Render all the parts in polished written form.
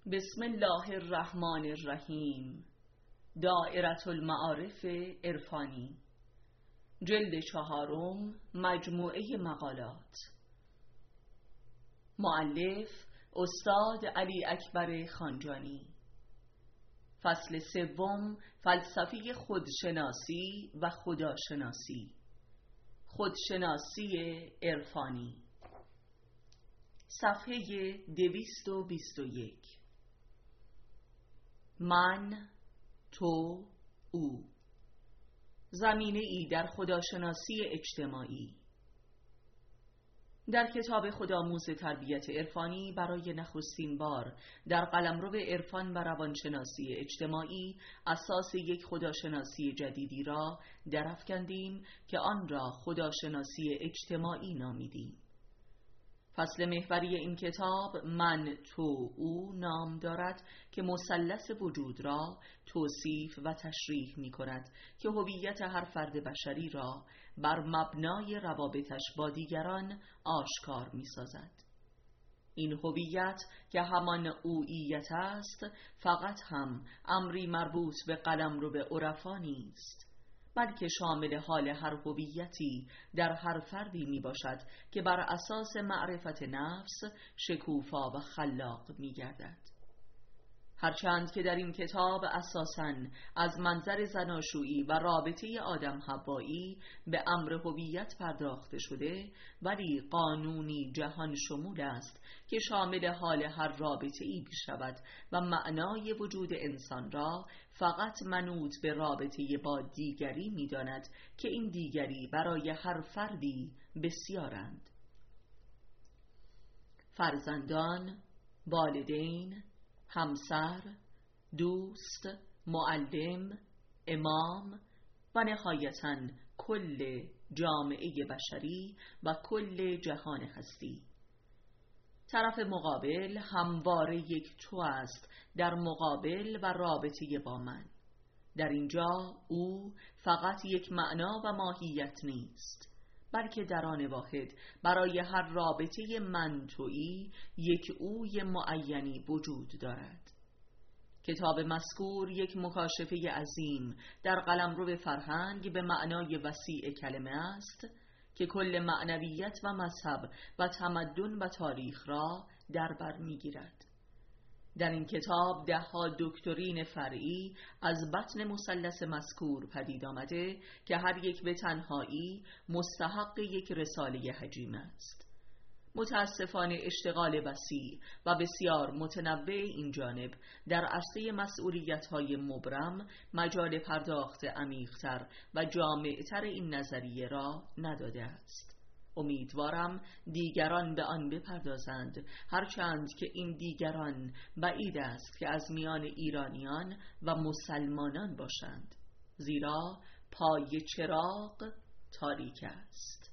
بسم الله الرحمن الرحیم. دائرة المعارف عرفانی، جلد 4، مجموعه مقالات. مؤلف استاد علی اکبر خانجانی. فصل 3، فلسفه خودشناسی و خداشناسی، خودشناسی عرفانی. صفحه 221. من، تو، او. زمینه ای در خداشناسی اجتماعی. در کتاب خودآموز تربیت عرفانی برای نخستین بار در قلمرو عرفان و روانشناسی اجتماعی اساس یک خداشناسی جدیدی را درافکندیم که آن را خداشناسی اجتماعی نامیدیم. فصل محوری این کتاب من، تو، او نام دارد که مثلث وجود را توصیف و تشریح می کند که هویت هر فرد بشری را بر مبنای روابطش با دیگران آشکار می سازد. این هویت که همان اوییت است فقط هم امری مربوط به قلمرو عرفا نیست، بلکه شامل حال هر هویتی در هر فردی می باشد که بر اساس معرفت نفس شکوفا و خلاق می گردد. هرچند که در این کتاب اساساً از منظر زناشویی و رابطه آدم حوایی به امر هویت پرداخته شده، ولی قانونی جهان شمول است که شامل حال هر رابطه‌ای بشود و معنای وجود انسان را فقط منوط به رابطه با دیگری می داند که این دیگری برای هر فردی بسیارند: فرزندان، والدین، همسر، دوست، معلم، امام و نهایتاً کل جامعه بشری و کل جهان هستی. طرف مقابل همواره یک تو است در مقابل و رابطه با من. در اینجا او فقط یک معنا و ماهیت نیست، بلکه در آن واحد برای هر رابطه من تویی یک اوی معینی وجود دارد. کتاب مذکور یک مکاشفه عظیم در قلمرو فرهنگ به معنای وسیع کلمه است که کل معنویت و مذهب و تمدن و تاریخ را در بر می‌گیرد. در این کتاب 10 دکترین فرعی از بطن مثلث مذکور پدید آمده که هر یک به تنهایی مستحق یک رساله حجیم است. متاسفانه اشتغال وسیع و بسیار متنوع این جانب در عرصه مسئولیت‌های مبرم مجال پرداخت عمیق‌تر و جامع‌تر این نظریه را نداده است. امیدوارم دیگران به آن بپردازند، هرچند که این دیگران بعید است که از میان ایرانیان و مسلمانان باشند، زیرا پای چراغ تاریک است.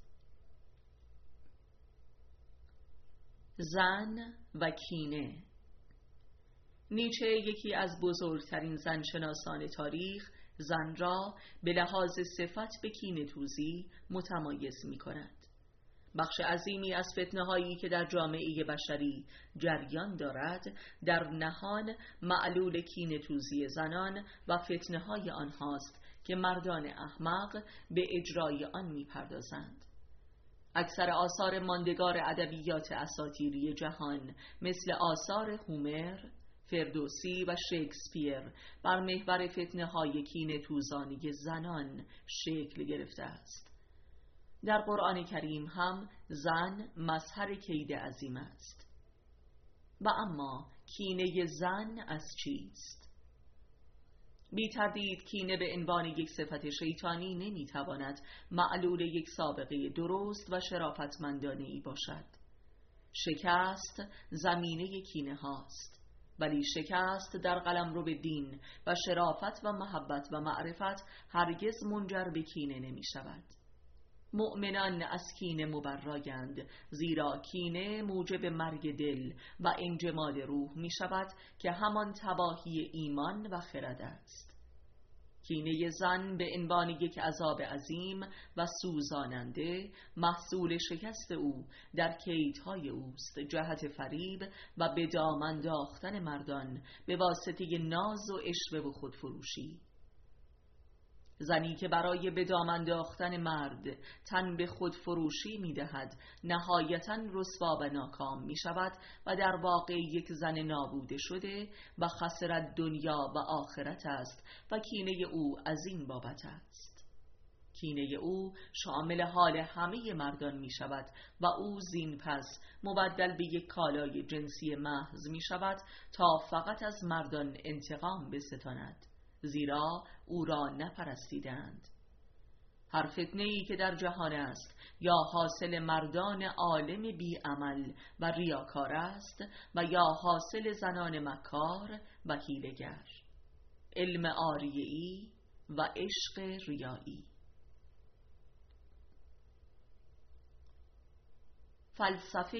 زن و کینه. نیچه یکی از بزرگترین زنشناسان تاریخ زن را به لحاظ صفت به کینه‌توزی متمایز می کند. بخش عظیمی از فتنه‌هایی که در جامعه بشری جریان دارد در نهان معلول کینه‌توزی زنان و فتنه‌های آنهاست که مردان احمق به اجرای آن می‌پردازند. اکثر آثار ماندگار ادبیات اساطیری جهان مثل آثار هومر، فردوسی و شکسپیر بر محور فتنه‌های کینه‌توزانه زنان شکل گرفته است. در قرآن کریم هم زن مظهر کید عظیم است. و اما کینه زن از چیست؟ بی تردید کینه به عنوان یک صفت شیطانی نمیتواند معلول یک سابقه درست و شرافتمندانه‌ای باشد. شکست زمینه کینه هاست، ولی شکست در قلمرو دین و شرافت و محبت و معرفت هرگز منجر به کینه نمی شود. مؤمنان از کینه مبرایند، زیرا کینه موجب مرگ دل و انجماد روح می شود که همان تباهی ایمان و خرد است. کینه زن به عنوان یک عذاب عظیم و سوزاننده محصول شکست او در کیدهای اوست جهت فریب و به دام انداختن مردان به واسطه ناز و عشوه و خودفروشی. زنی که برای به دام انداختن مرد تن به خودفروشی می‌دهد نهایتاً رسوا و ناکام می‌شود و در واقع یک زن نابوده شده و خسرت دنیا و آخرت است و کینه او از این بابت است. کینه او شامل حال همه مردان می‌شود و او زین پس مبدل به یک کالای جنسی محض می‌شود تا فقط از مردان انتقام بستاند، زیرا او را نپرستیدند. هر فتنه‌ای که در جهان است یا حاصل مردان عالم بی‌عمل و ریاکار است و یا حاصل زنان مکار و حیله‌گر، علم عاریه‌ای و عشق ریایی. فلسفه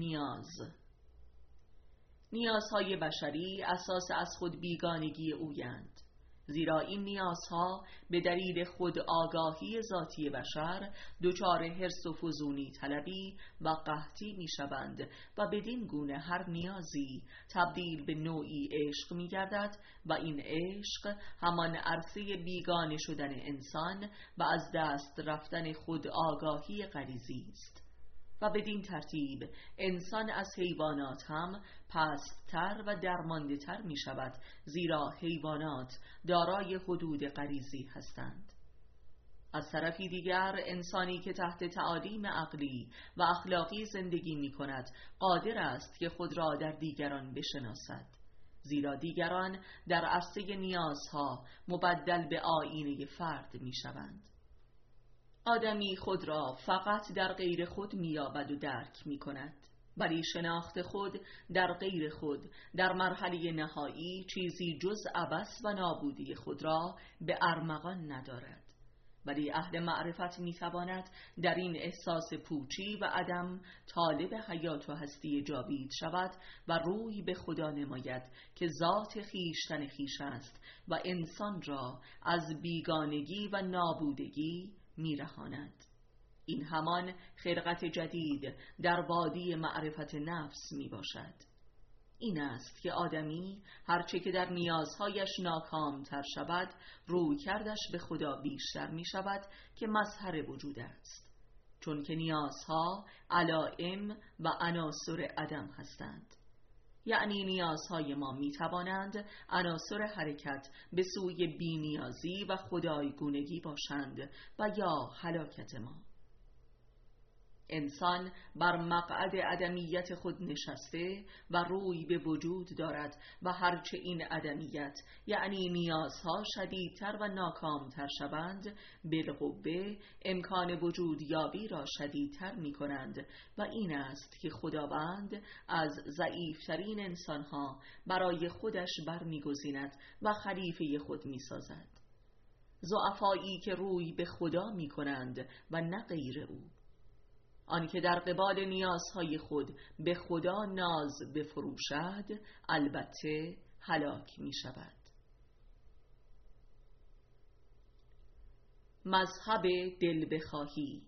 نیازهای بشری اساس از خود بیگانگی اویند، زیرا این نیازها به دلیل خود آگاهی ذاتی بشر دچار حرص و فزونی طلبی و قحطی می شوند و بدین گونه هر نیازی تبدیل به نوعی عشق می گردد و این عشق همان عرصه بیگانه شدن انسان و از دست رفتن خود آگاهی غریزی است و بدین ترتیب انسان از حیوانات هم پست‌تر و درمانده‌تر می شود، زیرا حیوانات دارای حدود غریزی هستند. از طرفی دیگر انسانی که تحت تعالیم عقلی و اخلاقی زندگی می کند قادر است که خود را در دیگران بشناسد، زیرا دیگران در عرصه نیازها مبدل به آیینه فرد می شوند. آدمی خود را فقط در غیر خود می‌یابد و درک می‌کند، ولی شناخت خود در غیر خود در مرحله نهایی چیزی جز عبث و نابودی خود را به ارمغان ندارد. ولی اهل معرفت می‌تواند در این احساس پوچی و عدم طالب حیات و هستی جاوید شود و روی به خدا نماید که ذات خویشتن خویش است و انسان را از بیگانگی و نابودگی میرهاند. این همان خلقت جدید در وادی معرفت نفس می باشد. این است که آدمی هرچه که در نیازهایش ناکام تر شود روی کردش به خدا بیشتر می شود که مظهر وجود است، چون که نیازها علائم و عناصر عدم هستند. یعنی نیازهای ما می توانند عناصر حرکت به سوی بی‌نیازی و خدایگونگی باشند و یا هلاکت ما. انسان بر مقعد عدمیت خود نشسته و روی به وجود دارد و هرچه این عدمیت یعنی نیازها شدیدتر و ناکامتر شوند بالقوه امکان وجود یابی را شدیدتر می کنند و این است که خداوند از ضعیفترین انسانها برای خودش برمیگزیند و خلیفه خود می سازد. ضعفایی که روی به خدا می کنند و نه غیر او. آنکه در قبال نیازهای خود به خدا ناز بفروشد البته هلاک می شود. مذهب دل بخواهی.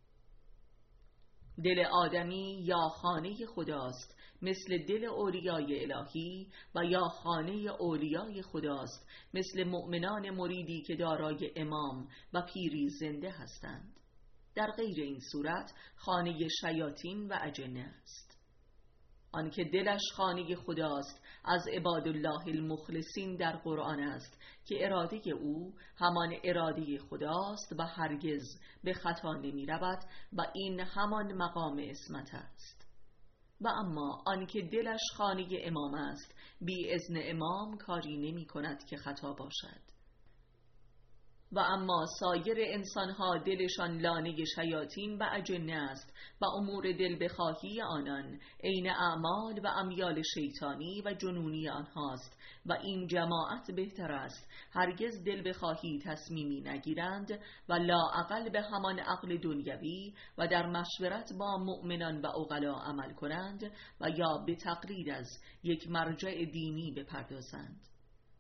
دل آدمی یا خانه خداست مثل دل اولیای الهی و یا خانه اولیای خداست مثل مؤمنان مریدی که دارای امام و پیری زنده هستند. در غیر این صورت خانه شیاطین و اجنه است. آنکه دلش خانه خداست از عبادالله المخلصین در قرآن است که اراده او همان اراده خداست و هرگز به خطا نمی رود و این همان مقام عصمت است. و اما آنکه دلش خانه امام است بی اذن امام کاری نمی کند که خطا باشد. و اما سایر انسانها دلشان لانه شیاطین و اجنه است و امور دل بخواهی آنان عین اعمال و امیال شیطانی و جنونی آنهاست و این جماعت بهتر است هرگز دل بخواهی تصمیمی نگیرند و لااقل به همان عقل دنیوی و در مشورت با مؤمنان و عقلا عمل کنند و یا به تقلید از یک مرجع دینی بپردازند.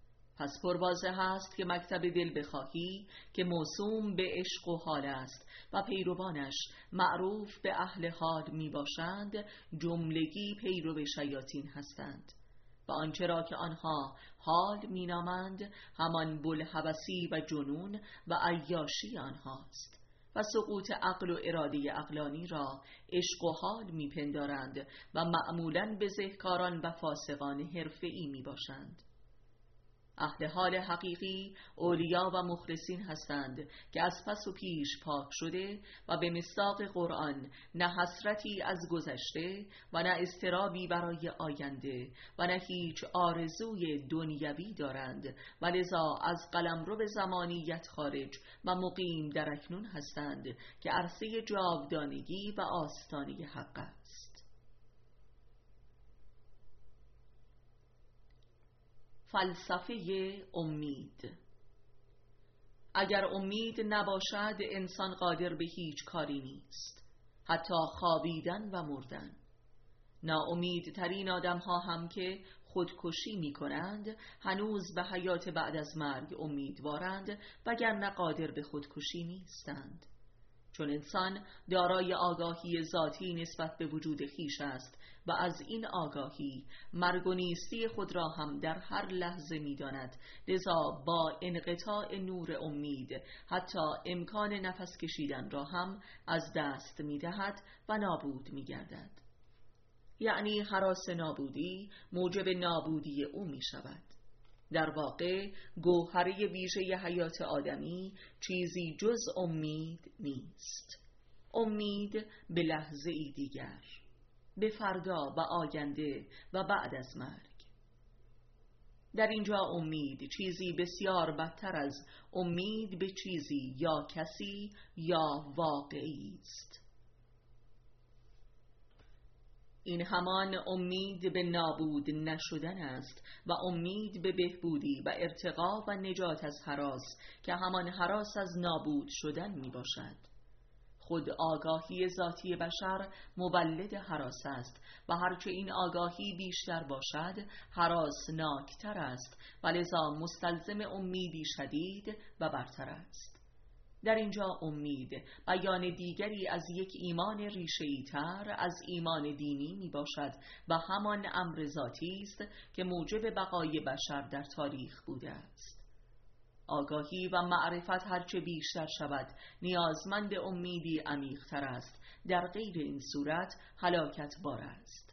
پس پرواضح است که مکتب دل بخواهی که موسوم به عشق و حال است و پیروانش معروف به اهل حال می باشند، جملگی پیرو شیاطین هستند و آنچه را که آنها حال می نامند همان بوالهوسی و جنون و عیاشی آنهاست و سقوط عقل و اراده عقلانی را عشق و حال می پندارند و معمولاً بزهکاران و فاسقان حرفه‌ای می باشند. اهل حال حقیقی اولیا و مخلصین هستند که از پس و پیش پاک شده و به مصداق قرآن نه حسرتی از گذشته و نه اضطرابی برای آینده و نه هیچ آرزوی دنیوی دارند و لذا از قلمرو زمانیت خارج و مقیم در اکنون هستند که عرصه جاودانگی و آستانه حق است. فلسفه امید. اگر امید نباشد انسان قادر به هیچ کاری نیست، حتی خوابیدن و مردن. ناامیدترین آدم ها هم که خودکشی می کنند هنوز به حیات بعد از مرگ امیدوارند وگرنه قادر به خودکشی نیستند، چون انسان دارای آگاهی ذاتی نسبت به وجود خویش است و از این آگاهی مرگ و نیستی خود را هم در هر لحظه می‌داند. لذا با انقطاع نور امید حتی امکان نفس کشیدن را هم از دست می‌دهد و نابود می‌گردد. یعنی هراس نابودی موجب نابودی او می‌شود. در واقع گوهره ویژه حیات آدمی چیزی جز امید نیست. امید به لحظه ای دیگر، به فردا و آینده و بعد از مرگ. در اینجا امید چیزی بسیار بدتر از امید به چیزی یا کسی یا واقعی است. این همان امید به نابود نشدن است و امید به بهبودی و ارتقا و نجات از هراس که همان هراس از نابود شدن می باشد. خود آگاهی ذاتی بشر مولد هراس است و هرچه این آگاهی بیشتر باشد هراسناکتر است و لذا مستلزم امیدی شدید و برتر است. در اینجا امید بیان دیگری از یک ایمان ریشه‌ای تر از ایمان دینی می باشد و همان امر ذاتی است که موجب بقای بشر در تاریخ بوده است. آگاهی و معرفت هرچه بیشتر شود نیازمند امیدی عمیق‌تر است، در غیر این صورت هلاکت بار است.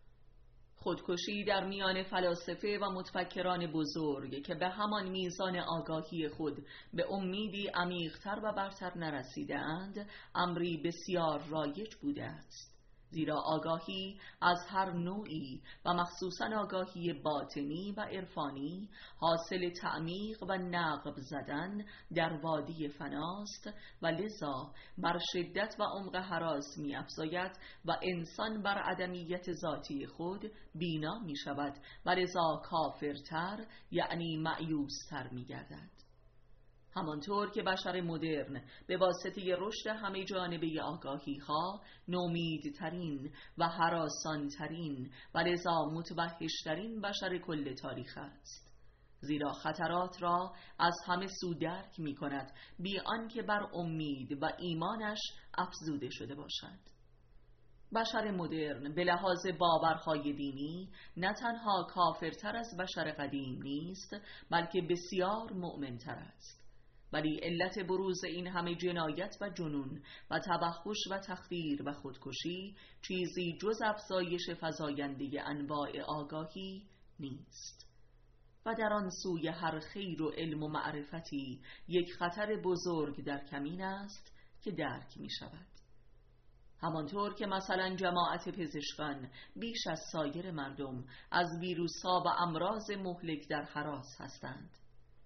خودکشی در میان فلاسفه و متفکران بزرگ که به همان میزان آگاهی خود به امیدی عمیق‌تر و برتر نرسیده اند امری بسیار رایج بوده است، زیرا آگاهی از هر نوعی و مخصوصاً آگاهی باطنی و عرفانی حاصل تعمیق و نقب زدن در وادی فناست و لذا بر شدت و عمق هراس می افزاید و انسان بر عدمیت ذاتی خود بینا می شود و لذا کافرتر یعنی مأیوس‌تر می گردد. همانطور که بشر مدرن به واسطه رشد همه جانبه آگاهی ها نومیدترین و هراسانترین و لذا متوحشترین بشر کل تاریخ است، زیرا خطرات را از همه سو درک می کند بی آنکه بر امید و ایمانش افزوده شده باشد. بشر مدرن به لحاظ باورهای دینی نه تنها کافرتر از بشر قدیم نیست بلکه بسیار مؤمنتر است، ولی علت بروز این همه جنایت و جنون و توحش و تخدیر و خودکشی چیزی جز افزایش فزاینده انواع آگاهی نیست و در آن سوی هر خیر و علم و معرفتی یک خطر بزرگ در کمین است که درک می شود. همانطور که مثلا جماعت پزشکان بیش از سایر مردم از ویروس‌ها و امراض مهلک در هراس هستند.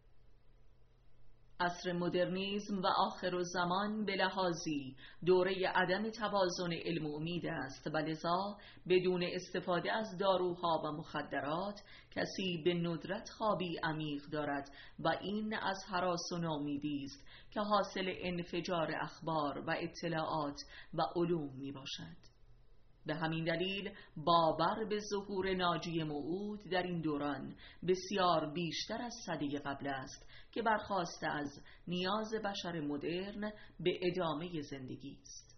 عصر مدرنیسم و آخرالزمان به لحاظی دوره عدم توازن علم و امید است و لذا بدون استفاده از داروها و مخدرات کسی به ندرت خوابی عمیق دارد و این از هراس و ناامیدی است که حاصل انفجار اخبار و اطلاعات و علوم می باشد. به همین دلیل باور به ظهور ناجی موعود در این دوران بسیار بیشتر از سده قبل است که برخاسته از نیاز بشر مدرن به ادامه زندگی است.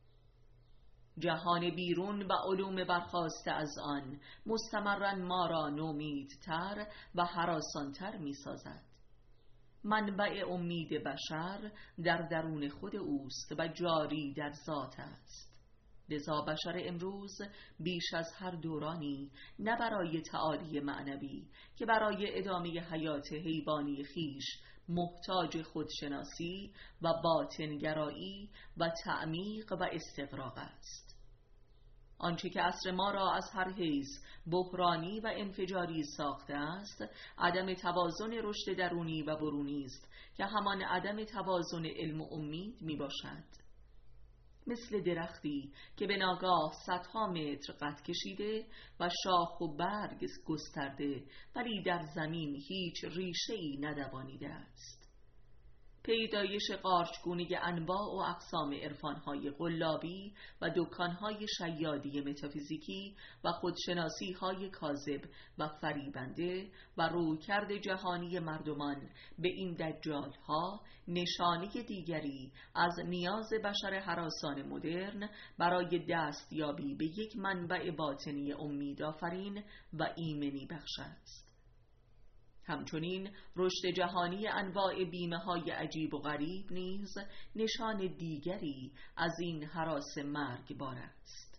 جهان بیرون و علوم برخاسته از آن مستمراً ما را نومیدتر و هراسانتر می سازد. منبع امید بشر در درون خود اوست و جاری در ذات است. لذا بشر امروز بیش از هر دورانی نه برای تعالی معنوی که برای ادامه حیات حیوانی خیش محتاج خودشناسی و باطنگرایی و تعمیق و استغراق است. آنچه که عصر ما را از هر حیث بحرانی و انفجاری ساخته است عدم توازن رشد درونی و برونی است که همان عدم توازن علم و امید می باشد. مثل درختی که به ناگاه صدها متر قد کشیده و شاخ و برگ گسترده ولی در زمین هیچ ریشه‌ای ندوانیده است. پیدایش قارچگونه انواع و اقسام عرفان‌های قلابی و دکان‌های شیادی متافیزیکی و خودشناسی‌های کاذب و فریبنده و رویکرد جهانی مردمان به این دجال‌ها نشانه دیگری از نیاز بشر هراسان مدرن برای دستیابی به یک منبع باطنی امیدآفرین و ایمنی بخش است. همچنین رشد جهانی انواع بیمه‌های عجیب و غریب نیز نشان دیگری از این هراس مرگبار است.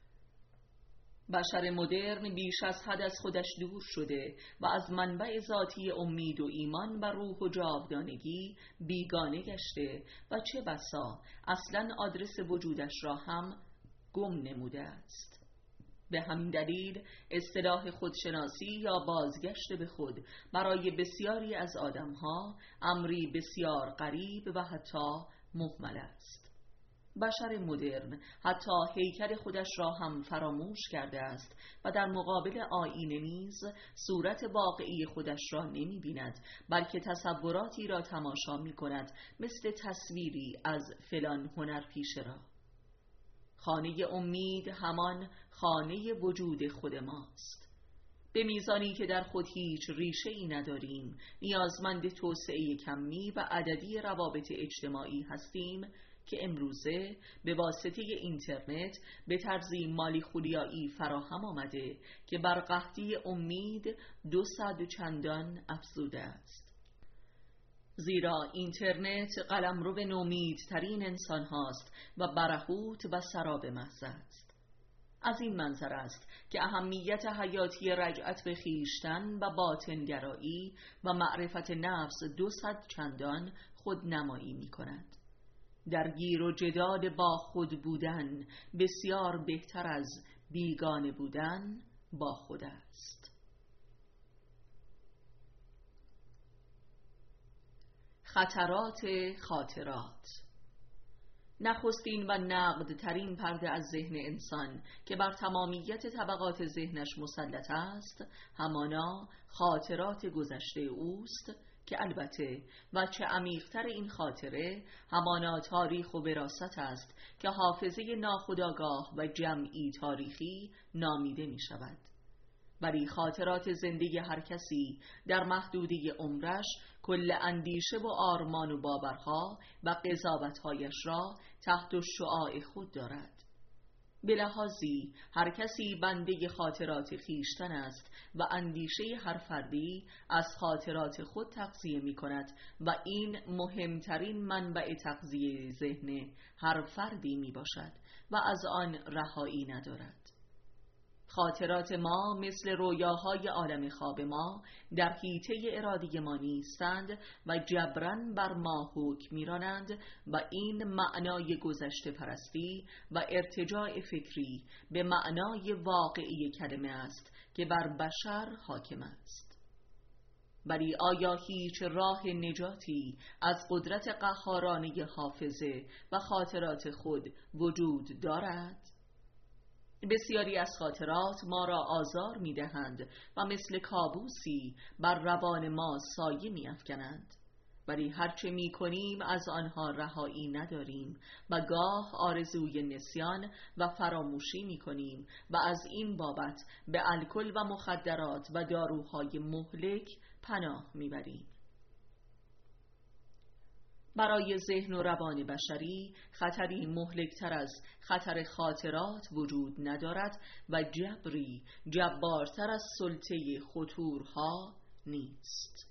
بشر مدرن بیش از حد از خودش دور شده و از منبع ذاتی امید و ایمان و روح و جاودانگی بیگانه گشته و چه بسا اصلاً آدرس وجودش را هم گم نموده است. به همین دلیل اصطلاح خودشناسی یا بازگشت به خود برای بسیاری از آدم‌ها امری بسیار غریب و حتی مهمل است. بشر مدرن حتی هیکل خودش را هم فراموش کرده است و در مقابل آیینه نیز صورت واقعی خودش را نمی بیند، بلکه تصوراتی را تماشا می کند مثل تصویری از فلان هنرپیشه را. خانه امید همان خانه وجود خود ماست. به میزانی که در خود هیچ ریشه‌ای نداریم، نیازمند توسعه کمی و عددی روابط اجتماعی هستیم که امروزه به واسطه اینترنت به طرزی مالی خولیایی فراهم آمده که بر قحطی امید 200 چندان افزوده است. زیرا اینترنت قلمرو نومیدترین انسان هاست و برهوت و سراب محض است. از این منظر است که اهمیت حیاتی رجعت به خویشتن و باطنگرایی و معرفت نفس 200 چندان خودنمایی می کند. در گیر و جدال با خود بودن بسیار بهتر از بیگانه بودن با خود است. خطرات خاطرات نخستین و نقد ترین پرده از ذهن انسان که بر تمامیت طبقات ذهنش مسلط است همانا خاطرات گذشته اوست که البته وجه عمیق‌تر این خاطره همانا تاریخ و وراثت است که حافظه ناخودآگاه و جمعی تاریخی نامیده می شود. ولی خاطرات زندگی هر کسی در محدوده عمرش کل اندیشه و آرمان و باورها و قضاوت‌هایش را تحت شعاع خود دارد. به لحاظی هر کسی بنده خاطرات خیشتن است و اندیشه هر فردی از خاطرات خود تغذیه می کند و این مهمترین منبع تغذیه ذهن هر فردی می باشد و از آن رهایی ندارد. خاطرات ما مثل رویاهای عالم خواب ما در حیطه ارادی ما نیستند و جبران بر ما حکم می‌رانند و این معنای گذشته پرستی و ارتجاع فکری به معنای واقعی کلمه است که بر بشر حاکم است. ولی آیا هیچ راه نجاتی از قدرت قهارانه حافظه و خاطرات خود وجود دارد؟ بسیاری از خاطرات ما را آزار می دهند و مثل کابوسی بر روان ما سایه می افکنند. ولی هرچه می کنیم از آنها رهایی نداریم و گاه آرزوی نسیان و فراموشی می کنیم و از این بابت به الکل و مخدرات و داروهای مهلک پناه می بریم. برای ذهن و روان بشری خطری مهلکتر از خطر خاطرات وجود ندارد و جبری جبارتر از سلطه خطورها نیست.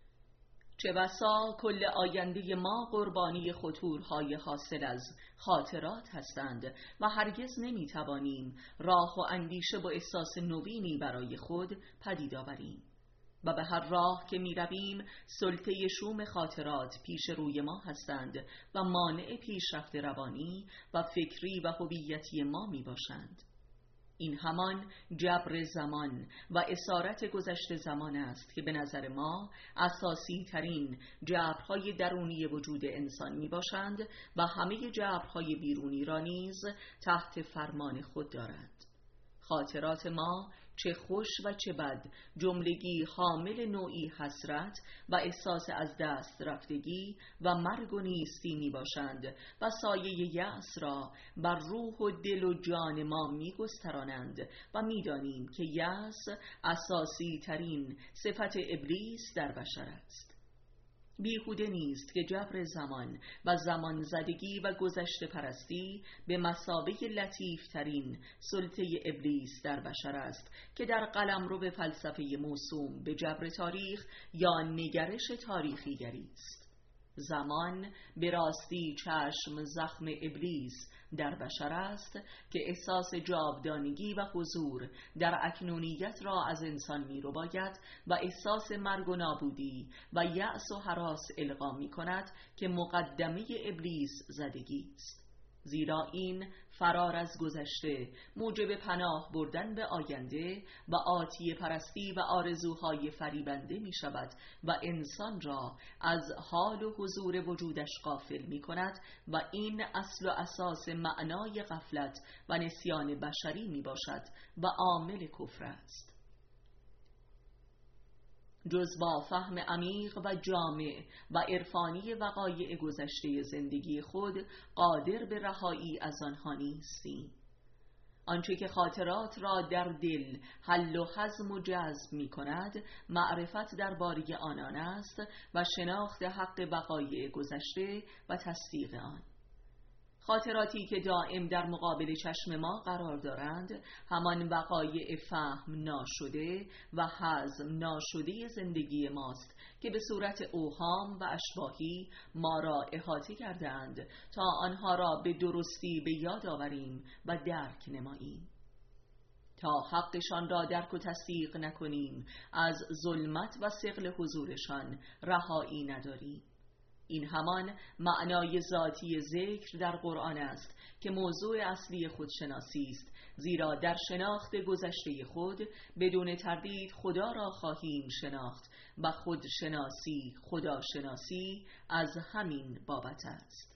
چه بسا کل آینده ما قربانی خطورهای حاصل از خاطرات هستند و هرگز نمیتوانیم راه و اندیشه و احساس نوینی برای خود پدید آوریم و به هر راه که می رویم سلطه شوم خاطرات پیش روی ما هستند و مانع پیشرفت روانی و فکری و هویتی ما می باشند. این همان جبر زمان و اسارت گذشته زمان است که به نظر ما اساسی ترین جبرهای درونی وجود انسان می باشند و همه جبرهای بیرونی را نیز تحت فرمان خود دارند. خاطرات ما چه خوش و چه بد جملگی حامل نوعی حسرت و احساس از دست رفتگی و مرگ و نیستی می باشند و سایه یأس را بر روح و دل و جان ما می گسترانند و می دانیم که یأس اساسی ترین صفت ابلیس در بشر است. بیهوده نیست که جبر زمان و زمان زدگی و گذشته پرستی به مثابه لطیف ترین سلطه ابلیس در بشر است که در قلمرو به فلسفه موسوم به جبر تاریخ یا نگرش تاریخی گری است. زمان به راستی چشم زخم ابلیس در بشر است که احساس جاودانگی و حضور در اکنونیت را از انسان می‌رباید و احساس مرگ و نابودی و یأس و هراس القا می‌کند که مقدمه ابلیس زدگی است. زیرا این فرار از گذشته موجب پناه بردن به آینده و آتیه پرستی و آرزوهای فریبنده می شود و انسان را از حال و حضور وجودش غافل می کند و این اصل و اساس معنای غفلت و نسیان بشری می باشد و عامل کفر است. جز با فهم عمیق و جامع و عرفانی وقایع گذشته زندگی خود قادر به رهایی از آنها نیستیم. آنچه که خاطرات را در دل حل و هضم و جذب می کند معرفت درباره آنان است و شناخت حق وقایع گذشته و تصدیق آن. خاطراتی که دائم در مقابل چشم ما قرار دارند همان وقایع فهم ناشده و هضم ناشده زندگی ماست که به صورت اوهام و اشباهی ما را احاطه کردند تا آنها را به درستی به یاد آوریم و درک نماییم. تا حقشان را درک و تصدیق نکنیم از ظلمت و ثقل حضورشان رهایی نداریم. این همان معنای ذاتی ذکر در قرآن است که موضوع اصلی خودشناسی است، زیرا در شناخت گذشته خود بدون تردید خدا را خواهیم شناخت و خودشناسی خداشناسی از همین بابت است.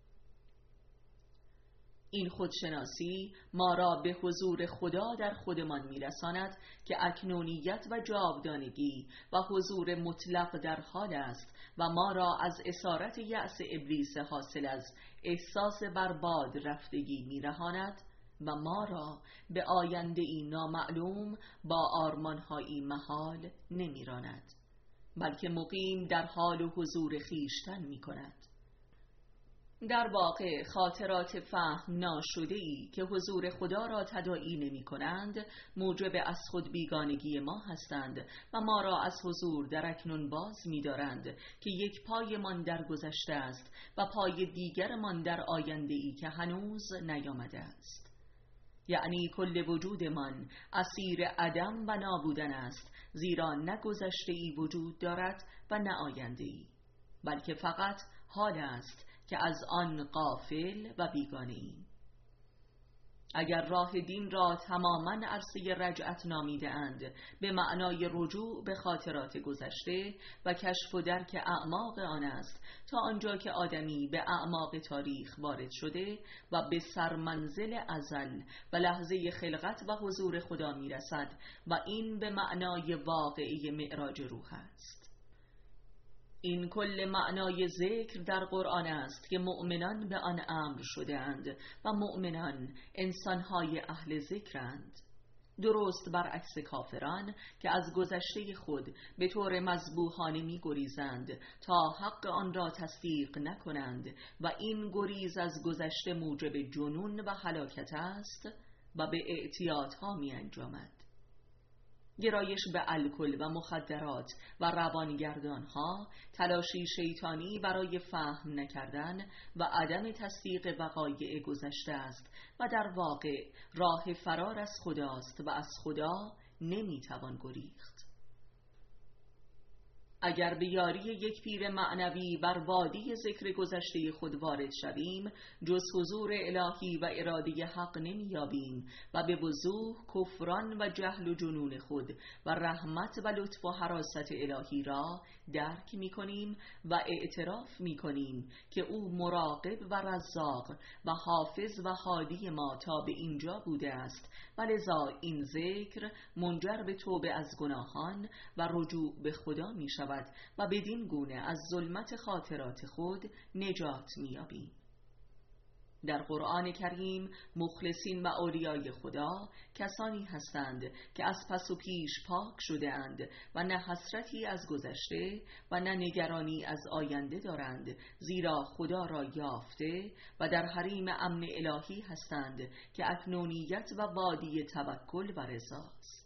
این خودشناسی ما را به حضور خدا در خودمان میرساند که اکنونیت و جاودانگی و حضور مطلق در حال است و ما را از اسارت یأس ابلیس حاصل از احساس برباد رفتگی میرهاند و ما را به آینده ای نامعلوم با آرمانهایی محال نمیراند، بلکه مقیم در حال و حضور خیشتن میکند. در واقع خاطرات فهم ناشده‌ای که حضور خدا را تداعی نمی کنند موجب از خود بیگانگی ما هستند و ما را از حضور در اکنون باز می دارند که یک پایمان در گذشته است و پای دیگرمان در آینده‌ای که هنوز نیامده است. یعنی کل وجودمان اسیر عدم و نابودن است، زیرا نه گذشته‌ای وجود دارد و نه آینده‌ای، بلکه فقط حال است که از آن غافل و بیگانه ایم. اگر راه دین را تماماً عرصه رجعت نامیده اند به معنای رجوع به خاطرات گذشته و کشف و درک اعماق آن است تا آنجا که آدمی به اعماق تاریخ وارد شده و به سرمنزل ازل و لحظه خلقت و حضور خدا میرسد و این به معنای واقعی معراج روح است. این کل معنای ذکر در قرآن است که مؤمنان به آن امر شده‌اند و مؤمنان انسانهای اهل ذکرند، درست برعکس کافران که از گذشته خود به طور مذبوحانه می‌گریزند تا حق آن را تصدیق نکنند و این گریز از گذشته موجب جنون و هلاکت است و به اعتیادها می‌انجامد. گرایش به الکل و مخدرات و روانگردانها، تلاشی شیطانی برای فهم نکردن و عدم تصدیق وقایع گذشته است و در واقع راه فرار از خداست و از خدا نمیتوان گریخت. اگر به یاری یک پیر معنوی بر وادی ذکر گذشته خود وارد شویم، جز حضور الهی و اراده حق نمیابیم و به وضوح کفران و جهل و جنون خود و رحمت و لطف و حراست الهی را درک میکنیم و اعتراف میکنیم که او مراقب و رزاق و حافظ و هادی ما تا به اینجا بوده است و لذا این ذکر منجر به توبه از گناهان و رجوع به خدا می شود و بدین گونه از ظلمت خاطرات خود نجات می‌یابیم. در قرآن کریم مخلصین و اولیای خدا کسانی هستند که از پس و پیش پاک شده اند و نه حسرتی از گذشته و نه نگرانی از آینده دارند، زیرا خدا را یافته و در حریم امن الهی هستند که اکنونیت و وادی توکل و رضاست.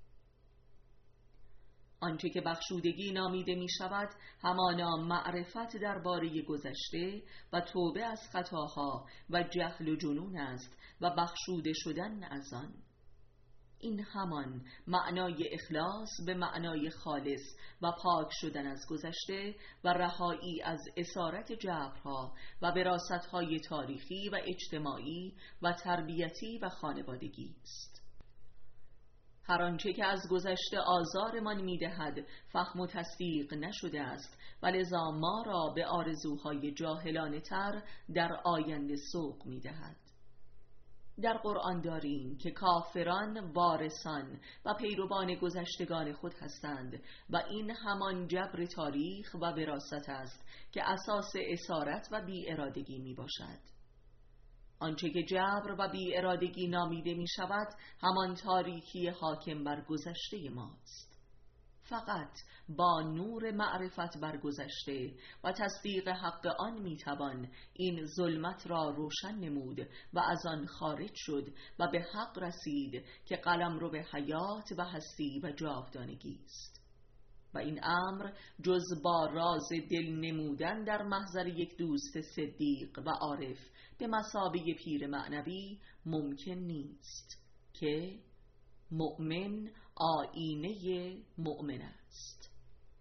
آنچه که بخشودگی نامیده می شود همانا معرفت درباره گذشته و توبه از خطاها و جهل و جنون است و بخشوده شدن از آن. این همان معنای اخلاص به معنای خالص و پاک شدن از گذشته و رهایی از اسارت جبرها و وراثت‌های تاریخی و اجتماعی و تربیتی و خانوادگی است. هر آنچه که از گذشته آزارمان می‌دهد فهم و تصدیق نشده است و لذا ما را به آرزوهای جاهلانه تر در آینده سوق می‌دهد. در قرآن داریم که کافران وارثان و پیروان گذشتگان خود هستند و این همان جبر تاریخ و وراثت است که اساس اسارت و بی‌ارادگی میباشد. آنچه که جبر و بی‌ارادگی نامیده می شود همان تاریکی حاکم بر گذشته ماست. فقط با نور معرفت بر گذشته و تصدیق حق آن می توان این ظلمت را روشن نمود و از آن خارج شد و به حق رسید که قلمرو به حیات و هستی و جاودانگی است. و این امر جز با راز دل نمودن در محضر یک دوست صدیق و عارف به مثابه پیر معنوی ممکن نیست که مؤمن آیینه مؤمن است.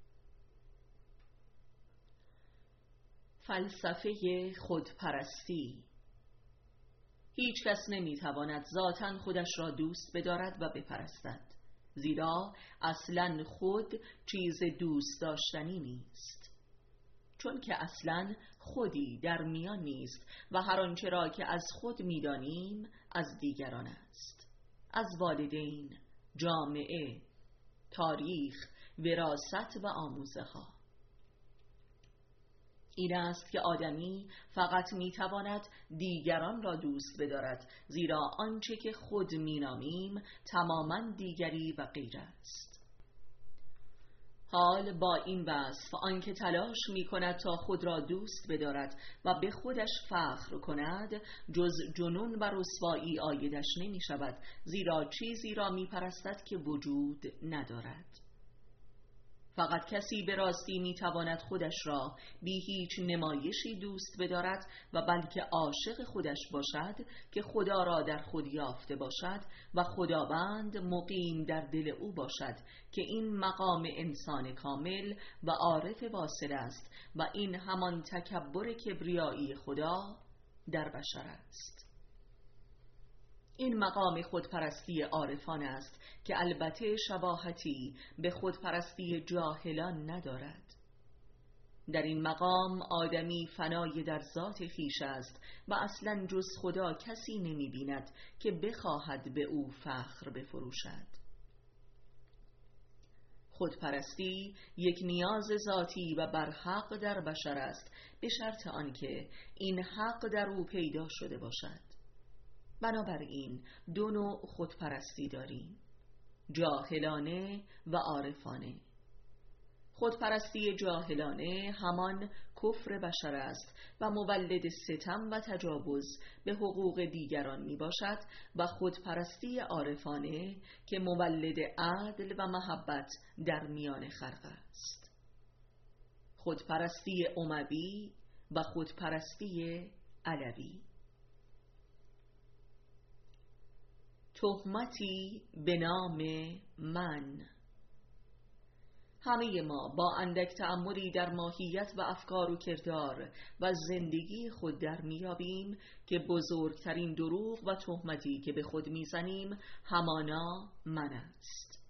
فلسفه خودپرستی. هیچ کس نمیتواند ذاتاً خودش را دوست بدارد و بپرستد، زیرا اصلاً خود چیز دوست داشتنی نیست، چون که اصلاً خودی در میان نیست و هر آنچه را که از خود میدانیم از دیگران است، از والدین، جامعه، تاریخ، وراثت و آموزه ها. این است که آدمی فقط میتواند دیگران را دوست بدارد، زیرا آنچه که خود مینامیم تماماً دیگری و غیر است. حال با این وصف آنکه تلاش می‌کند تا خود را دوست بدارد و به خودش فخر کند جز جنون و رسوایی عایدش نمی‌شود، زیرا چیزی را می‌پرستد که وجود ندارد. فقط کسی به راستی میتواند خودش را بی هیچ نمایشی دوست بدارد و بلکه عاشق خودش باشد که خدا را در خود یافته باشد و خداوند مقیم در دل او باشد، که این مقام انسان کامل و عارف واصل است و این همان تکبر کبریایی خدا در بشر است. این مقام خودپرستی عارفان است که البته شباهتی به خودپرستی جاهلان ندارد. در این مقام آدمی فنای در ذات خویش است و اصلا جز خدا کسی نمی بیند که بخواهد به او فخر بفروشد. خودپرستی یک نیاز ذاتی و برحق در بشر است، به شرط آنکه این حق در او پیدا شده باشد. بنابراین دو نوع خودپرستی داریم: جاهلانه و عارفانه. خودپرستی جاهلانه همان کفر بشر است و مولد ستم و تجاوز به حقوق دیگران می باشد و خودپرستی عارفانه که مولد عدل و محبت در میان خلق است. خودپرستی اموی و خودپرستی علوی. تهمتی به نام من. همه ما با اندک تأملی در ماهیت و افکار و کردار و زندگی خود در میابیم که بزرگترین دروغ و تهمتی که به خود میزنیم همانا من است.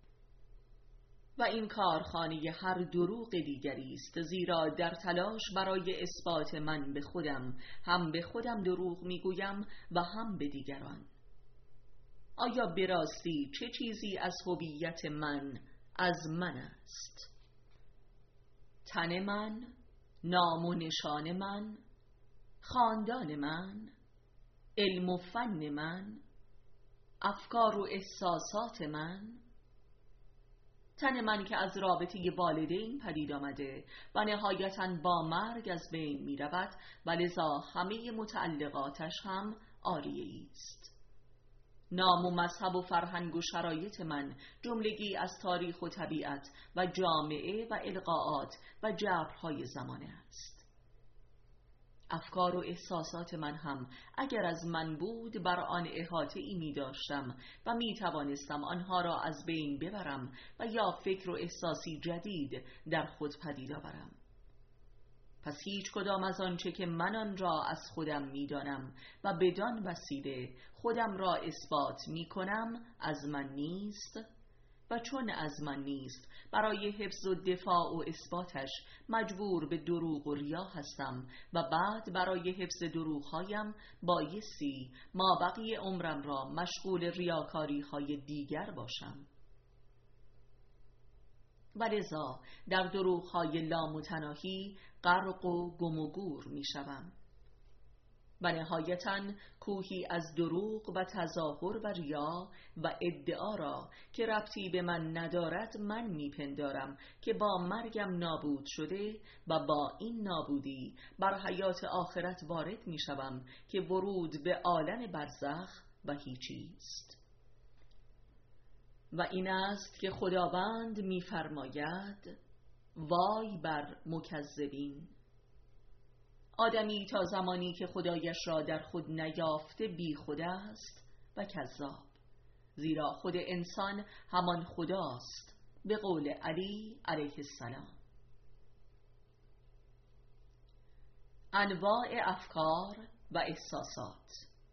و این کارخانه هر دروغ دیگری است، زیرا در تلاش برای اثبات من به خودم هم به خودم دروغ میگویم و هم به دیگران. آیا به راستی چه چیزی از هویت من از من است؟ تن من، نام و نشان من، خاندان من، علم و فن من، افکار و احساسات من. تن من که از رابطه والدین پدید آمده و نهایتاً با مرگ از بین می رود و لذا همه متعلقاتش هم عاریه است. نام و مذهب و فرهنگ و شرایط من جملگی از تاریخ و طبیعت و جامعه و القاءات و جبرهای زمانه است. افکار و احساسات من هم اگر از من بود بر آن احاطه ای می داشتم و می توانستم آنها را از بین ببرم و یا فکر و احساسی جدید در خود پدید آورم. پس هیچ کدام از آنچه که من آن را از خودم می‌دانم و بدان وسیله خودم را اثبات می‌کنم از من نیست و چون از من نیست برای حفظ و دفاع و اثباتش مجبور به دروغ و ریا هستم و بعد برای حفظ دروغ‌هایم بایستی مابقی عمرم را مشغول ریاکاری‌های دیگر باشم. ولذا در دروغ‌های لامتناهی غرق و گم و گور می‌شوم و نهایتاً کوهی از دروغ و تظاهر و ریا و ادعا را که ربطی به من ندارد من میپندارم که با مرگم نابود شده و با این نابودی بر حیات آخرت وارد میشوم که ورود به عالم برزخ و هیچی است. و این است که خداوند می‌فرماید: وای بر مکذبین. آدمی تا زمانی که خدایش را در خود نیافته بی خود است و کذاب، زیرا خود انسان همان خداست، به قول علی علیه السلام. انواع افکار و احساسات.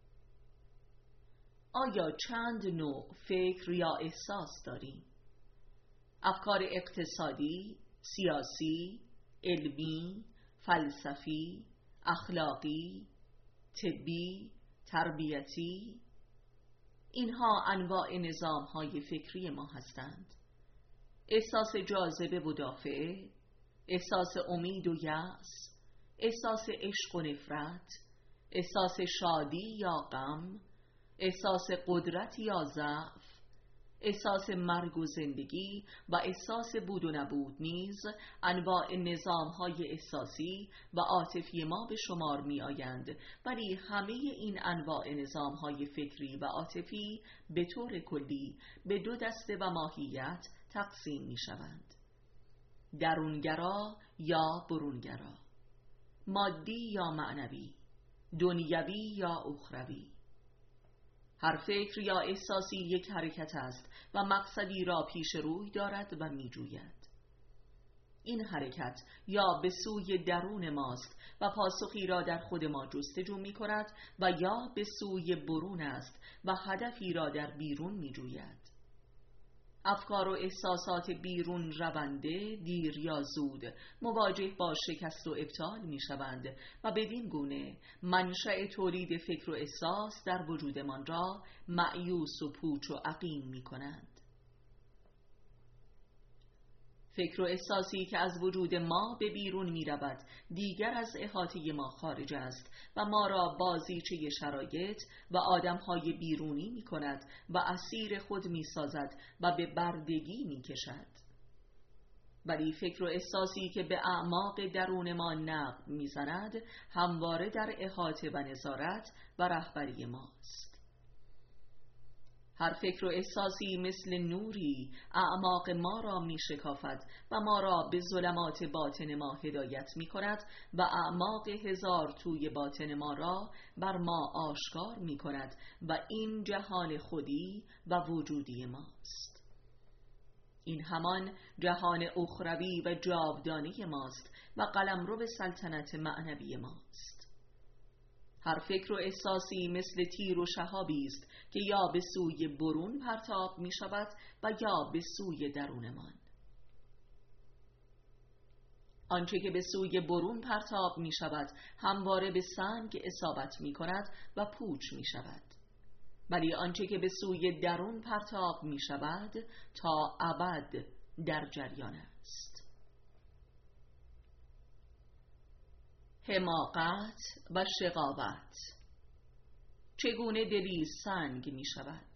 آیا چند نوع فکر یا احساس داریم؟ افکار اقتصادی، سیاسی، علمی، فلسفی، اخلاقی، طبی، تربیتی. اینها انواع نظام‌های فکری ما هستند. احساس جاذبه و دافعه، احساس امید و یأس، احساس عشق و نفرت، احساس شادی یا غم، احساس قدرت یا ضعف، احساس مرگ و زندگی و احساس بود و نبود نیز انواع نظام‌های احساسی و عاطفی ما به شمار می آیند، ولی همه این انواع نظام‌های فکری و عاطفی به طور کلی به دو دسته و ماهیت تقسیم می شوند: درونگرا یا برونگرا، مادی یا معنوی، دنیوی یا اخروی. هر فکر یا احساسی یک حرکت است و مقصدی را پیش روی دارد و می جوید. این حرکت یا به سوی درون ماست و پاسخی را در خود ما جستجو می کند و یا به سوی برون است و هدفی را در بیرون می جوید. افکار و احساسات بیرون رونده دیر یا زود مواجه با شکست و ابطال می شوند و بدین گونه منشأ تولید فکر و احساس در وجودمان را مأیوس و پوچ و عقیم می کنند. فکر و احساسی که از وجود ما به بیرون می رود دیگر از احاطه ما خارج است و ما را بازیچه شرایط و آدمهای بیرونی می کند و اسیر خود می سازد و به بردگی می کشد. ولی فکر و احساسی که به اعماق درون ما نقب می زند همواره در احاطه و نظارت و رهبری ماست. هر فکر و احساسی مثل نوری اعماق ما را می شکافد و ما را به ظلمات باطن ما هدایت می کند و اعماق هزار توی باطن ما را بر ما آشکار می کند و این جهان خودی و وجودی ماست. این همان جهان اخروی و جاودانه ماست و قلمرو سلطنت معنوی ماست. هر فکر و احساسی مثل تیر و شهابی است که یا به سوی برون پرتاب می شود و یا به سوی درونمان. آنچه که به سوی برون پرتاب می شود همواره به سنگ اصابت می کند و پوچ می شود، ولی آنچه که به سوی درون پرتاب می شود تا ابد در جریان است. حماقت و شقاوت. چگونه دلی سنگ می شود؟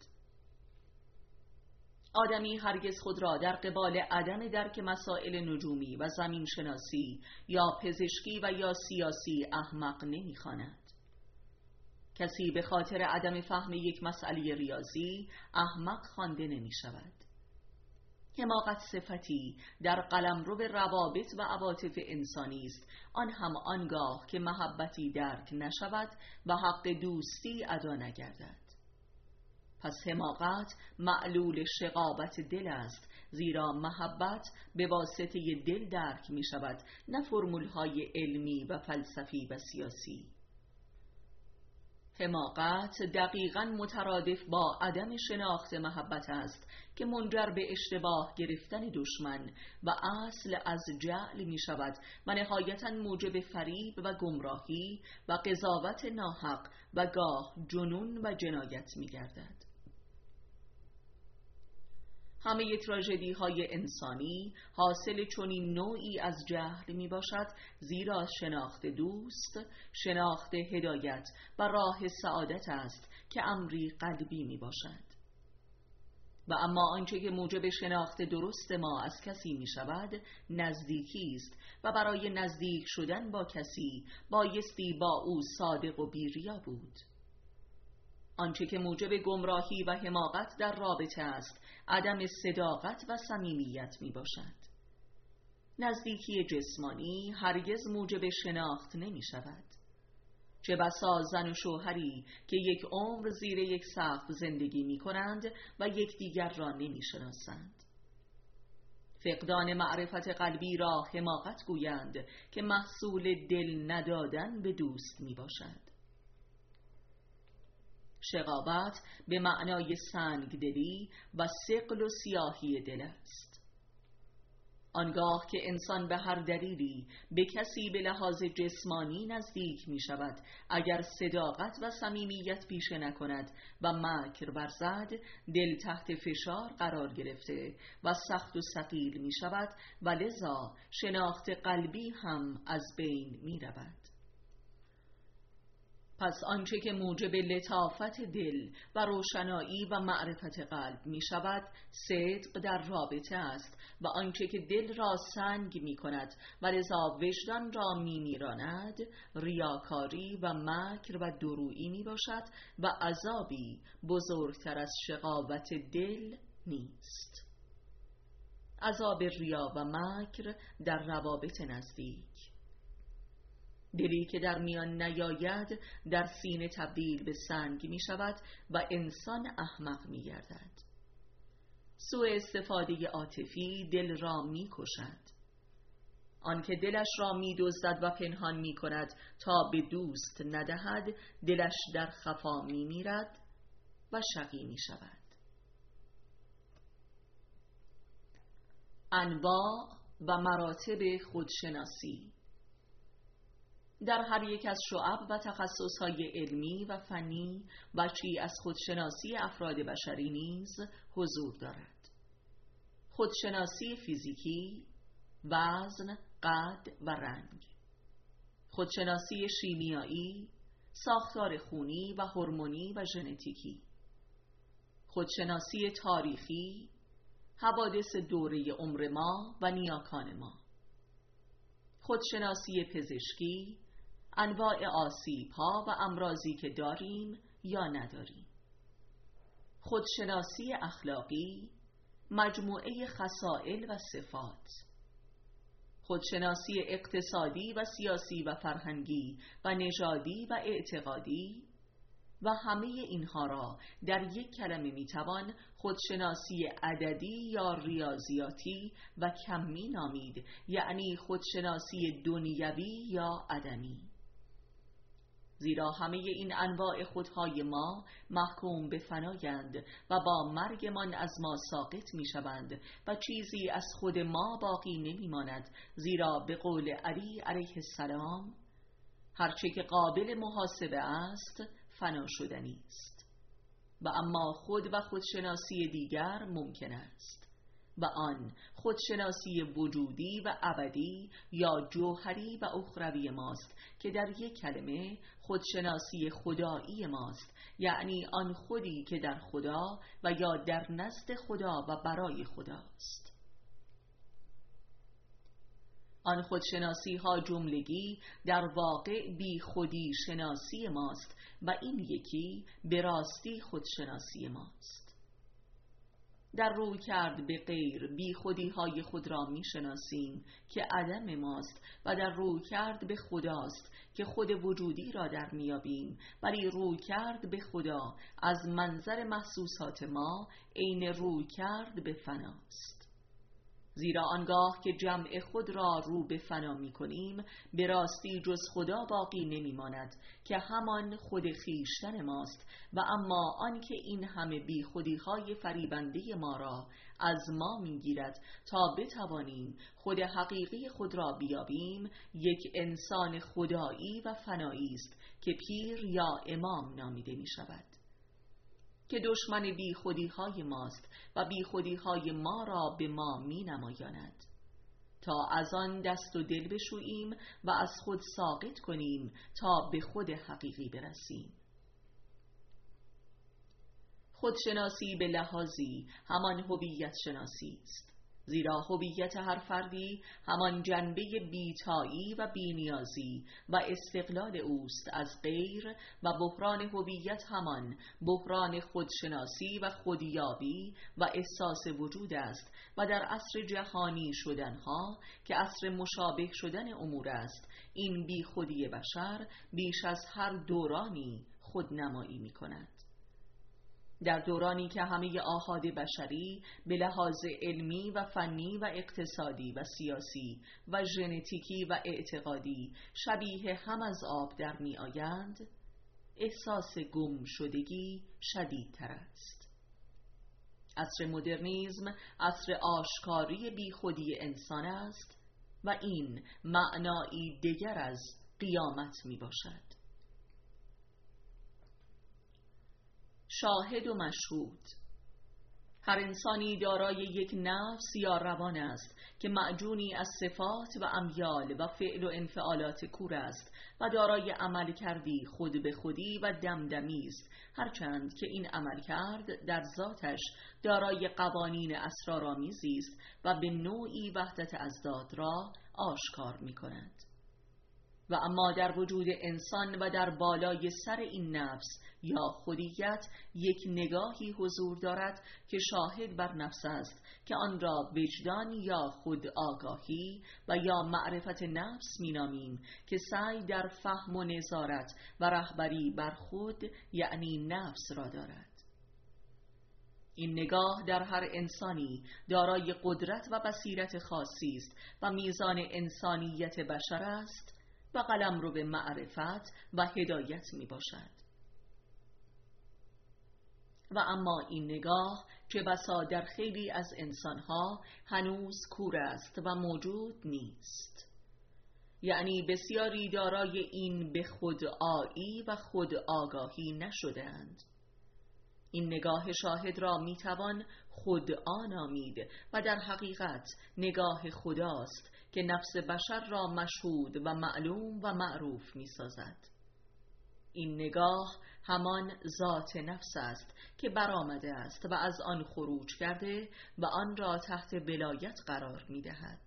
آدمی هرگز خود را در قبال عدم درک مسائل نجومی و زمین شناسی یا پزشکی و یا سیاسی احمق نمی خواند. کسی به خاطر عدم فهم یک مسئله ریاضی احمق خوانده نمی شود. حماقت صفتی در قلمرو روابط و عواطف انسانی است، آن هم آنگاه که محبتی درک نشود و حق دوستی ادا نگردد. پس حماقت معلول شقاوت دل است، زیرا محبت به واسطه دل درک می شود، نه فرمولهای علمی و فلسفی و سیاسی. حماقت دقیقاً مترادف با عدم شناخت محبت است که منجر به اشتباه گرفتن دشمن و اصل از جهل می شود و نهایتاً موجب فریب و گمراهی و قضاوت ناحق و گاه جنون و جنایت می گردد. همه تراژدی های انسانی حاصل چنین نوعی از جهل می باشد، زیرا شناخت دوست، شناخت هدایت و راه سعادت است که امری قلبی می باشد. و اما آنچه که موجب شناخت درست ما از کسی می شود نزدیکی است و برای نزدیک شدن با کسی بایستی با او صادق و بی‌ریا بود. آنچه که موجب گمراهی و حماقت در رابطه است عدم صداقت و صمیمیت می باشد. نزدیکی جسمانی هرگز موجب شناخت نمی شود. چه بسا زن و شوهری که یک عمر زیر یک سقف زندگی می کنند و یکدیگر را نمی شناسند. فقدان معرفت قلبی را حماقت گویند که محصول دل ندادن به دوست می باشد. شقاوت به معنای سنگدلی و ثقل و سیاهی دل است. آنگاه که انسان به هر دلیلی به کسی به لحاظ جسمانی نزدیک می شود، اگر صداقت و صمیمیت پیشه نکند و مکر ورزد، دل تحت فشار قرار گرفته و سخت و ثقیل می شود و لذا شناخت قلبی هم از بین می رود. پس آنچه که موجب لطافت دل و روشنایی و معرفت قلب می شود صدق در رابطه است و آنچه که دل را سنگ می کند و لذا وجدان را می میراند ریاکاری و مکر و درویی می باشد و عذابی بزرگتر از شقاوت دل نیست. عذاب ریا و مکر در روابط نزدیک. دلی که در میان نیاید در سینه تبدیل به سنگ می شود و انسان احمق می گردد. سوء استفاده عاطفی دل را می کشد. آنکه دلش را می دزدد و پنهان می کند تا به دوست ندهد، دلش در خفا می میرد و شقی می شود. انواع و مراتب خودشناسی. در هر یک از شعب و تخصصهای علمی و فنی وجهی از خودشناسی افراد بشری نیز حضور دارد. خودشناسی فیزیکی، وزن، قد و رنگ. خودشناسی شیمیایی، ساختار خونی و هورمونی و ژنتیکی. خودشناسی تاریخی، حوادث دوره عمر ما و نیاکان ما. خودشناسی پزشکی، انواع آسیب‌ها و امراضی که داریم یا نداریم. خودشناسی اخلاقی، مجموعه خصائل و صفات. خودشناسی اقتصادی و سیاسی و فرهنگی و نژادی و اعتقادی، و همه اینها را در یک کلمه میتوان خودشناسی عددی یا ریاضیاتی و کمی نامید، یعنی خودشناسی دنیوی یا عدمی. زیرا همه این انواع خودهای ما محکوم به فنایند و با مرگمان از ما ساقط می شوند و چیزی از خود ما باقی نمی ماند، زیرا به قول علی علیه السلام هرچه که قابل محاسبه است فنا شدنی است، و اما خود و خودشناسی دیگر ممکن است، و آن خودشناسی وجودی و ابدی یا جوهری و اخروی ماست که در یک کلمه خودشناسی خدایی ماست، یعنی آن خودی که در خدا و یا در نزد خدا و برای خداست. آن خودشناسی ها جملگی در واقع بی خودی شناسی ماست و این یکی به راستی خودشناسی ماست. در روی کرد به غیر بی خودی های خود را می شناسیم که عدم ماست و در روی کرد به خداست که خود وجودی را در میابیم، ولی روی کرد به خدا از منظر محسوسات ما عین روی کرد به فناست. زیرا آنگاه که جمع خود را رو به فنا می کنیم به راستی جز خدا باقی نمی ماند که همان خود خویشتن ماست، و اما آنکه این همه بی خودی های فریبنده ما را از ما می گیرد تا بتوانیم خود حقیقی خود را بیابیم، یک انسان خدایی و فنایی است که پیر یا امام نامیده می شود، که دشمن بی خودی های ماست و بی خودی های ما را به ما می نمایاند تا از آن دست و دل بشوییم و از خود ساقط کنیم تا به خود حقیقی برسیم. خودشناسی به لحاظی همان هویت شناسی است، زیرا هویت هر فردی همان جنبه بی‌تایی و بی‌نیازی و استقلال اوست از غیر، و بحران هویت همان بحران خودشناسی و خودیابی و احساس وجود است، و در عصر جهانی شدنها که عصر مشابه شدن امور است، این بی خودی بشر بیش از هر دورانی خودنمایی می کند. در دورانی که همه آحاد بشری به لحاظ علمی و فنی و اقتصادی و سیاسی و ژنتیکی و اعتقادی شبیه هم از آب در می آیند، احساس گم شدگی شدیدتر است. عصر مدرنیسم عصر آشکاری بی خودی انسان است و این معنایی دیگر از قیامت می باشد. شاهد و مشهود. هر انسانی دارای یک نفس یا روان است که معجونی از صفات و امیال و فعل و انفعالات کور است و دارای عمل کردی خود به خودی و دمدمی است، هرچند که این عمل کرد در ذاتش دارای قوانین اسرارآمیزی است و به نوعی وحدت ازداد را آشکار می کند. و اما در وجود انسان و در بالای سر این نفس یا خودیت یک نگاهی حضور دارد که شاهد بر نفس است، که آن را وجدان یا خود آگاهی و یا معرفت نفس می نامیم، که سعی در فهم و نظارت و رهبری بر خود یعنی نفس را دارد. این نگاه در هر انسانی دارای قدرت و بصیرت خاصی است و میزان انسانیت بشر است و قلمرو به معرفت و هدایت می باشد. و اما این نگاه چه بسا در خیلی از انسانها هنوز کور است و موجود نیست، یعنی بسیاری دارای این به خود آیی و خود آگاهی نشدند، این نگاه شاهد را میتوان خودآ نامید و در حقیقت نگاه خداست که نفس بشر را مشهود و معلوم و معروف میسازد. این نگاه همان ذات نفس است که برآمده است و از آن خروج کرده و آن را تحت ولایت قرار میدهد.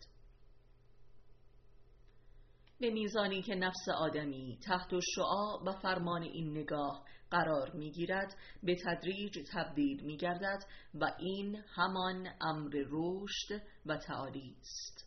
به میزانی که نفس آدمی تحت شعاع و فرمان این نگاه قرار میگیرد، به تدریج تبدیل میگردد و این همان امر رشد و تعالی است.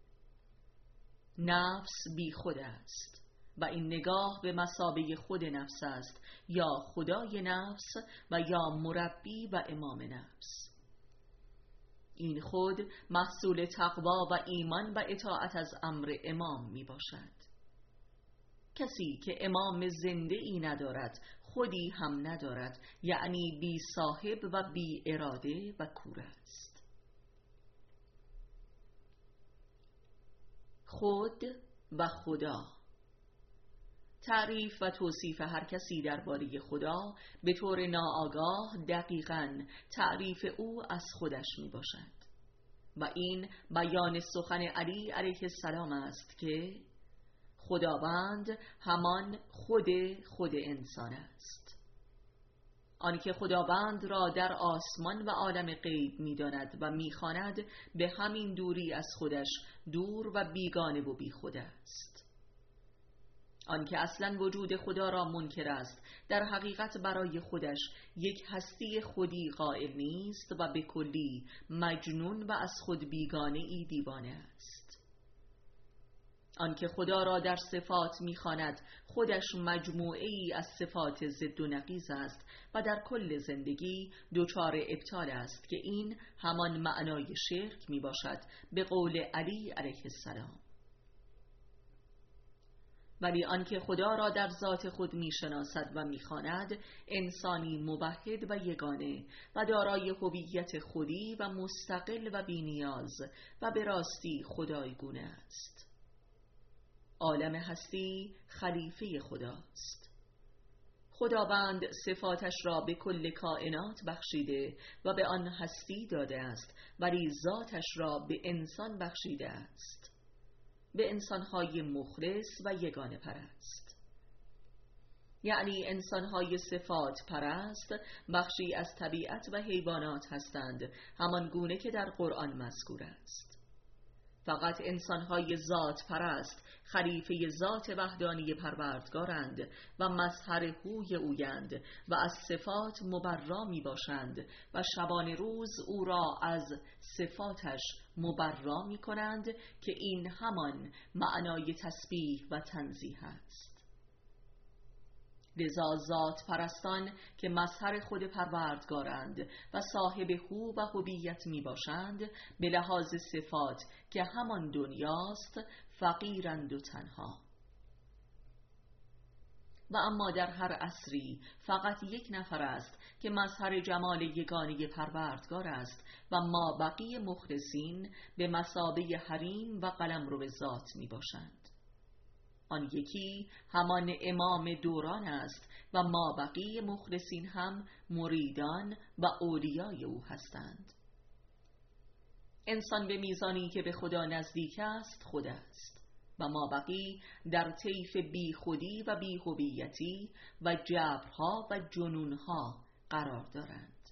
نفس بی خود است و این نگاه به مثابه خود نفس است، یا خدای نفس و یا مربی و امام نفس. این خود محصول تقوا و ایمان و اطاعت از امر امام می باشد. کسی که امام زنده ای ندارد خودی هم ندارد، یعنی بی صاحب و بی اراده و کور است. خود و خدا. تعریف و توصیف هر کسی درباره خدا به طور ناآگاه دقیقاً تعریف او از خودش می باشد و این بیان سخن علی علیه السلام است که خداوند همان خود انسان است. آنکه خداوند را در آسمان و عالم غیب می‌داند و می‌خواند، به همین دوری از خودش دور و بیگانه و بی خود است. آنکه اصلا وجود خدا را منکر است، در حقیقت برای خودش یک هستی خودی قائل نیست و به کلی مجنون و از خود بیگانه ای دیوانه است. آنکه خدا را در صفات می‌خواند، خودش مجموعه ای از صفات ضد و نقیض است و در کل زندگی دچار ابطال است که این همان معنای شرک می باشد به قول علی علیه السلام. ولی آنکه خدا را در ذات خود میشناسد و میخواند، انسانی موحد و یگانه و دارای هویت خودی و مستقل و بی‌نیاز و به راستی خدایگونه است. عالم هستی خلیفه خداست. خداوند صفاتش را به کل کائنات بخشیده و به آن هستی داده است، ولی ذاتش را به انسان بخشیده است، به انسانهای مخلص و یگانه پرست. یعنی انسانهای صفات پرست بخشی از طبیعت و حیوانات هستند، همان گونه که در قرآن مذکور است. فقط انسانهای ذات پرست خلیفه ذات وحدانی پروردگارند و مظهر هوی اویند و از صفات مبرا می باشند و شبان روز او را از صفاتش مبرا می کنند که این همان معنای تسبیح و تنزیه است. لذا ذات پرستان که مظهر خود پروردگارند و صاحب هو و هویت می باشند، به لحاظ صفات که همان دنیاست فقیرند و تنها. و اما در هر عصری فقط یک نفر است که مظهر جمال یگانه پروردگار است و ما بقی مخلصین به مثابه حریم و قلمرو ذات می باشند. آن یکی همان امام دوران است و ما بقی مخلصین هم مریدان و اولیای او هستند. انسان به میزانی که به خدا نزدیک است خود است و ما بقی در طیف بی خودی و بی هویتی و جبرها و جنونها قرار دارند.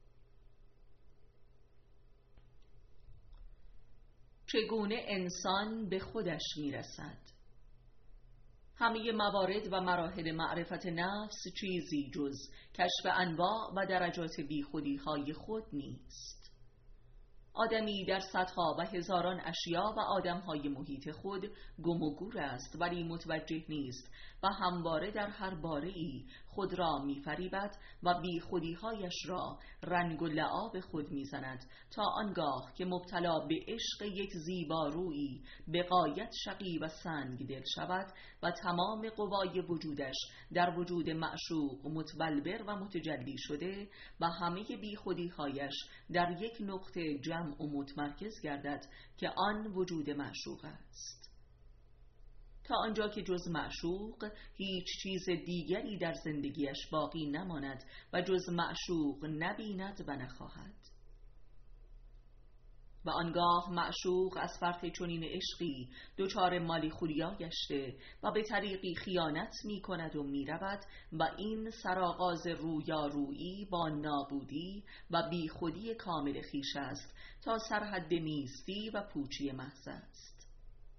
چگونه انسان به خودش میرسد؟ همه موارد و مراحل معرفت نفس چیزی جز کشف انواع و درجات بیخودی‌های خود نیست. آدمی در صدها و هزاران اشیا و آدم‌های محیط خود گم و گور است، ولی متوجه نیست و همواره در هر باره‌ای خود را می‌فریبد و بیخودی‌هایش را رنگ و لعاب خود می‌زند تا آنگاه که مبتلا به عشق یک زیبارویی به غایت شقی و سنگ دل شود و تمام قوای وجودش در وجود معشوق متبلور و متجلی شده و همه بیخودی‌هایش در یک نقطه جمع و متمرکز گردد که آن وجود معشوق است. تا آنجا که جز معشوق هیچ چیز دیگری در زندگیش باقی نماند و جز معشوق نبیند و نخواهد. و آنگاه معشوق از فرط چنین عشقی دچار مالی خوریا گشته و به طریقی خیانت می کند و می رود و این سرآغاز رویارویی با نابودی و بی خودی کامل خویش است تا سرحد نیستی و پوچی محض است.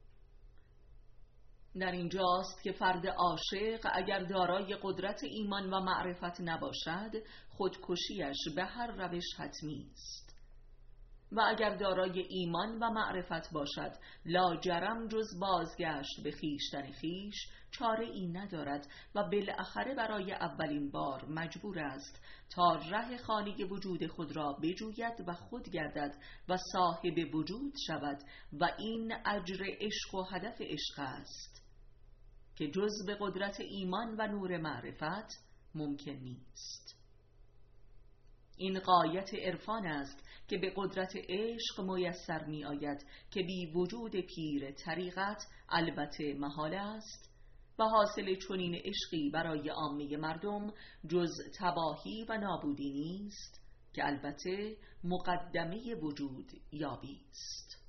در اینجاست که فرد عاشق اگر دارای قدرت ایمان و معرفت نباشد خودکشیش به هر روش حتمی است، و اگر دارای ایمان و معرفت باشد لاجرم جز بازگشت به خویشتن خویش چاره ای ندارد و بالاخره برای اولین بار مجبور است تا ره خانه وجود خود را بجوید و خود گردد و صاحب وجود شود و این اجر عشق و هدف عشق است که جز به قدرت ایمان و نور معرفت ممکن نیست. این غایت عرفان است که به قدرت عشق میسر می آید که بی وجود پیر طریقت البته محال است و حاصل چنین عشقی برای عامه مردم جز تباهی و نابودی نیست که البته مقدمه وجود یابی است.